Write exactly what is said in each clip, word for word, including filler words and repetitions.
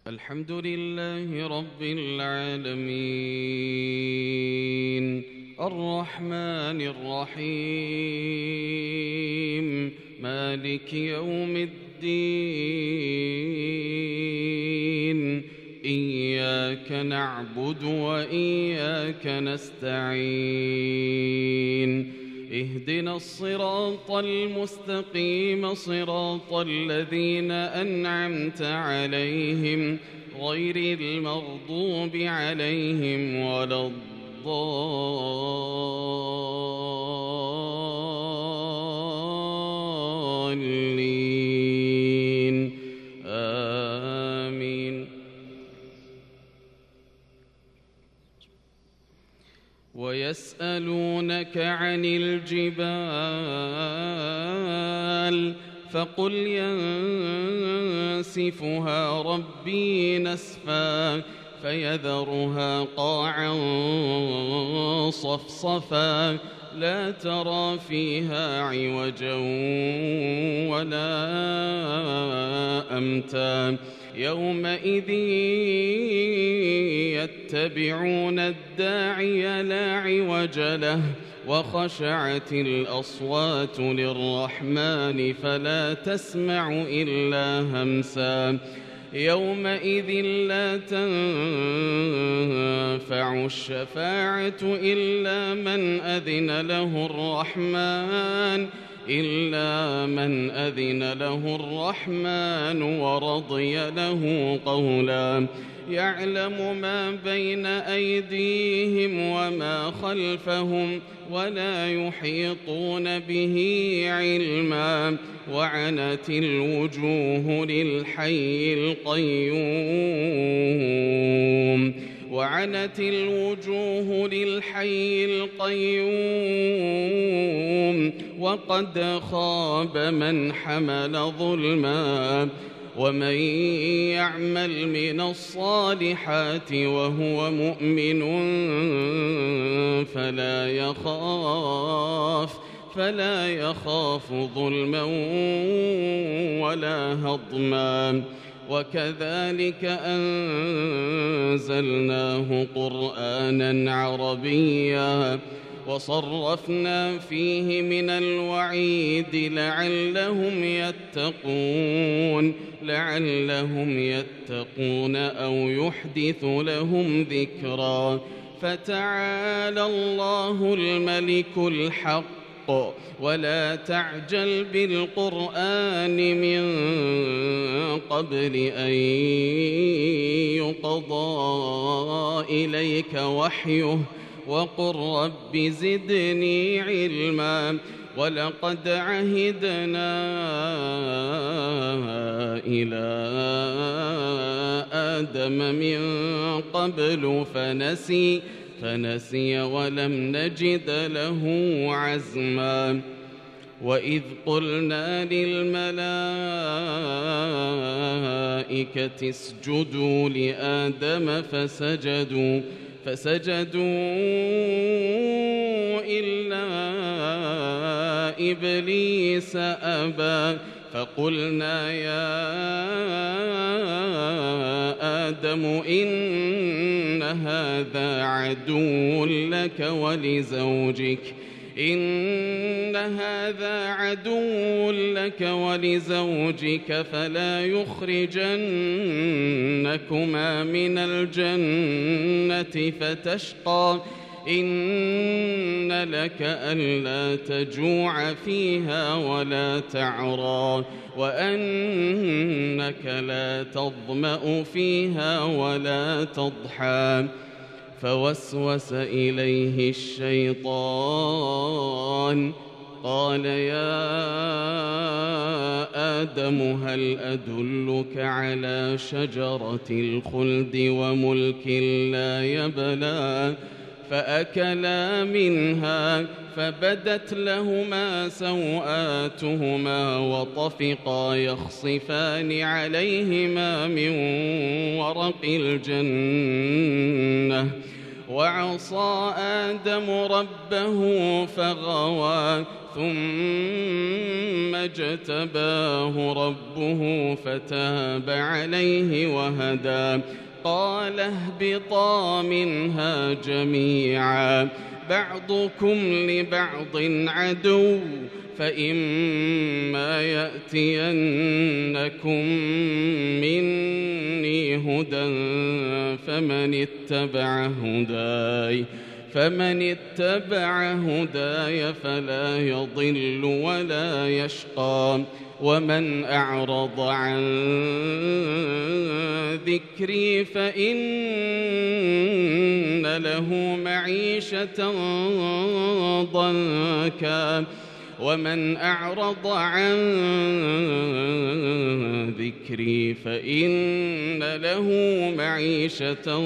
الحمد لله رب العالمين الرحمن الرحيم مالك يوم الدين إياك نعبد وإياك نستعين اهدنا الصراط المستقيم صراط الذين أنعمت عليهم غير المغضوب عليهم ولا الضالين آمين. ويسألونك عن الجبال فقل ينسفها ربي نسفا فيذرها قاعا صفصفا لا ترى فيها عوجا ولا أمتا يومئذ يتبعون الداعي لا عوج له وخشعت الأصوات للرحمن فلا تسمع إلا همسا يومئذ لا تنفع الشفاعة إلا من أذن له الرحمن إلا من أذن له الرحمن ورضي له قولا يعلم ما بين أيديهم وما خلفهم ولا يحيطون به علما وعنت الوجوه للحي القيوم وعنت الوجوه للحي القيوم وقد خاب من حمل ظلما ومن يعمل من الصالحات وهو مؤمن فلا يخاف فلا يخاف ظلما ولا هضما وكذلك أنزلناه قرآنا عربيا وصرفنا فيه من الوعيد لعلهم يتقون لعلهم يتقون أو يحدث لهم ذكرا فتعالى الله الملك الحق ولا تعجل بالقرآن من قبل أن يقضى إليك وحيه وقل رب زدني علما ولقد عهدنا إلى آدم من قبل فنسي فنسي ولم نجد له عزما وإذ قلنا للملائكة اسجدوا لآدم فسجدوا فسجدوا إلا إبليس أبى فقلنا يا آدم إن هذا عدو لك ولزوجك إن هذا عدو لك ولزوجك فلا يخرجنكما من الجنة فتشقى إن لك ألا تجوع فيها ولا تعرى وأنك لا تظمأ فيها ولا تضحى فوسوس إليه الشيطان قال يا آدم هل أدلك على شجرة الخلد وملك لا يبلى فأكلا منها فبدت لهما سوآتهما وطفقا يخصفان عليهما من ورق الجنة وعصى آدم ربه فغوى ثم اجتباه ربه فتاب عليه وهدى قال اهبطا منها جميعا بعضكم لبعض عدو فإما يأتينكم مني هدى فمن اتبع هداي فمن اتبع هداي فلا يضل ولا يشقى ومن أعرض عن ذكري فإن له معيشة ضنكا ومن أعرض عن ذكري فإن له معيشة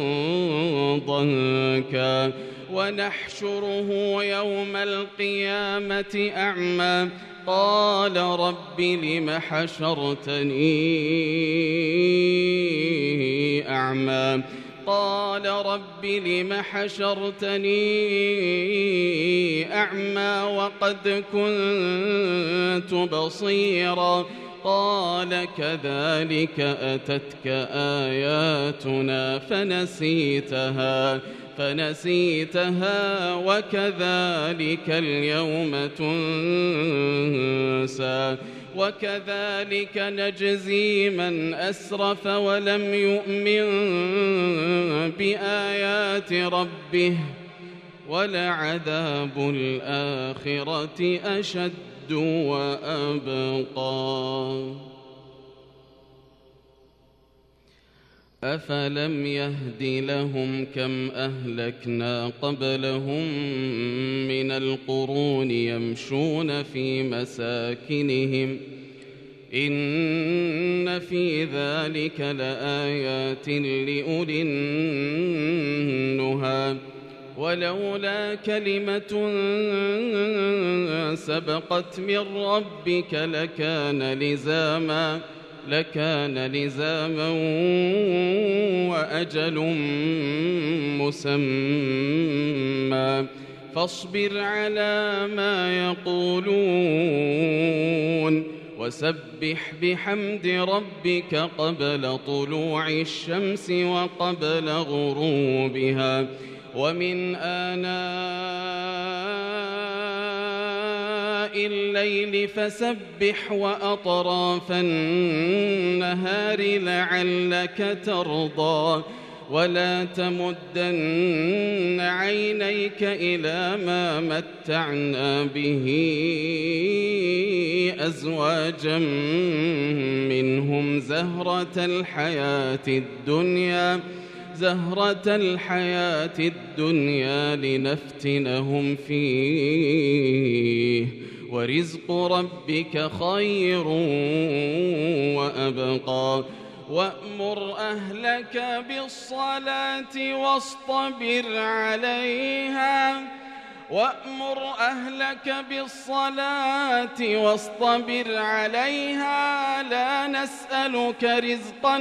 ضنكا ونحشره يوم القيامة أعمى قال رب لم حشرتني أعمى قال رب لم حشرتني أعمى وقد كنت بصيرا قال كذلك أتتك آياتنا فنسيتها فنسيتها وكذلك اليوم تنسى وكذلك نجزي من أسرف ولم يؤمن بآيات ربه ولعذاب الآخرة أشد وأبقى أفلم يهد لهم كم أهلكنا قبلهم من القرون يمشون في مساكنهم إن في ذلك لآيات لأولي النهى ولولا كلمة سبقت من ربك لكان لزاما لكان لزاما وأجل مسمى فاصبر على ما يقولون وسبح بحمد ربك قبل طلوع الشمس وقبل غروبها ومن آناء الليل فسبح وأطراف النهار لعلك ترضى ولا تمدن عينيك إلى ما متعنا به أزواجا منهم زهرة الحياة الدنيا زهرة الحياة الدنيا لنفتنهم فيه ورزق ربك خير وأبقى وأمر أهلك بالصلاة واصطبر عليها وأمر أهلك بالصلاة واصطبر عليها لا نسألك رزقا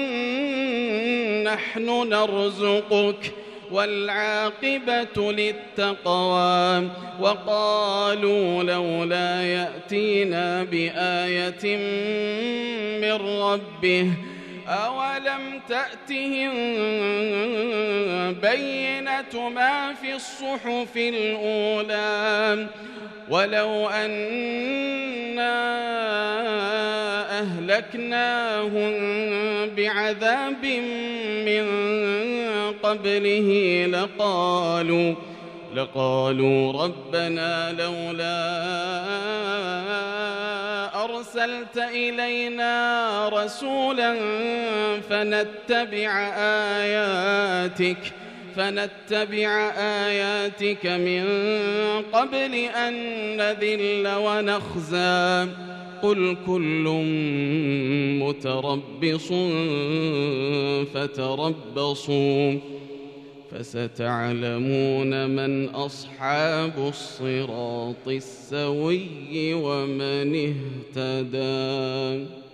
نحن نرزقك والعاقبة للتقوى وقالوا لولا يأتينا بآية من ربه أولم تأتهم بينة ما في الصحف الأولى ولو أنا أهلكناهم بعذاب من قبله لقالوا لقالوا ربنا لولا أرسلت إلينا رسولا فنتبع آياتك فنتبع آياتك من قبل أن نذل ونخزى قل كل متربص فتربصوا فستعلمون من أصحاب الصراط السوي ومن اهتدى.